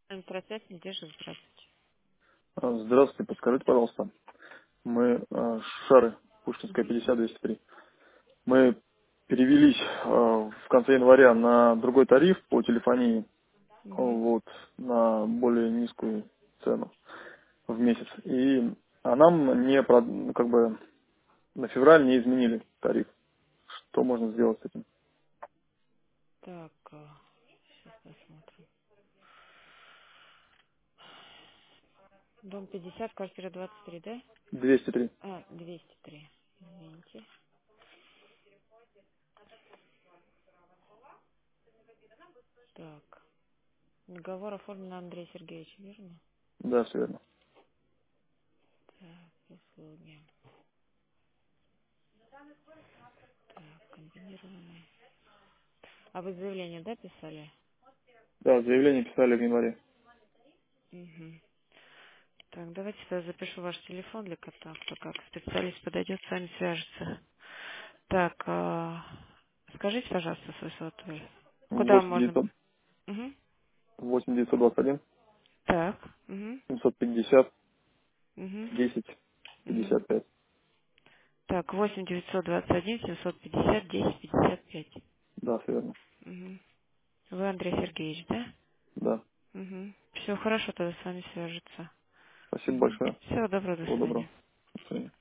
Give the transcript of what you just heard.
Процесс не держит, здравствуйте. Здравствуйте, подскажите, пожалуйста. Мы Шары, Пушкинская, Мгм. 50-203. Мы перевелись в конце января на другой тариф по телефонии, Мгм. вот, на более низкую цену в месяц. А нам ну, как бы на февраль не изменили тариф. Что можно сделать с этим? Так, сейчас посмотрим. Дом 50, квартира 23, да? 203. 203. Извините. Так. Договор оформлен на Андрея Сергеевича, верно? Да, все верно. Так, услуги. Так, комбинированные. А вы заявление, да, писали? Да, заявление писали в январе. Угу. Так, давайте я запишу ваш телефон для контакта, как специалист подойдет, с вами свяжется. Так, скажите, пожалуйста, свой сотовый. Куда 8 можно... 900, Угу. 8 921 Так. Угу. 750 Угу. 10 Угу. 55. Так, 8 921 750 10 55. Да, все верно. Угу. Вы Андрей Сергеевич, да? Да. Угу. Все хорошо, тогда с вами свяжется. Спасибо Угу. большое. Всего доброго, до Всего свидания. доброго. До свидания.